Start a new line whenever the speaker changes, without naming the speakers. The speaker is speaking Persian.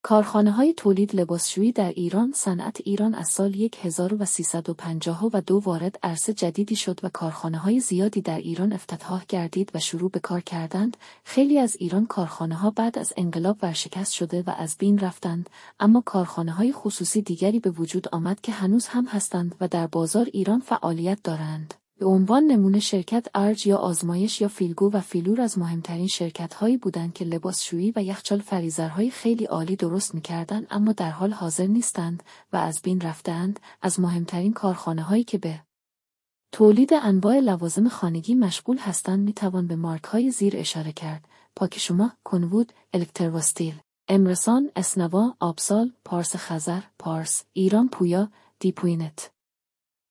کارخانه‌های تولید لباسشویی در ایران. صنعت ایران از سال 1352 وارد عرصه جدیدی شد و کارخانه‌های زیادی در ایران افتتاح گردید و شروع به کار کردند. خیلی از ایران کارخانه‌ها بعد از انقلاب ورشکست شده و از بین رفتند، اما کارخانه‌های خصوصی دیگری به وجود آمد که هنوز هم هستند و در بازار ایران فعالیت دارند. به عنوان نمونه شرکت ارج یا آزمایش یا فیلگو و فیلور از مهمترین شرکت‌هایی بودند که لباسشویی و یخچال فریزرهای خیلی عالی درست می‌کردند اما در حال حاضر نیستند و از بین رفته‌اند. از مهمترین کارخانه‌هایی که به تولید انواع لوازم خانگی مشغول هستند می‌توان به مارک‌های زیر اشاره کرد: پاکشما، کنوود، الکتروستیل، امرسان، اسنوا، آبسال، پارس خزر، پارس، ایران پویا، دیپوینت.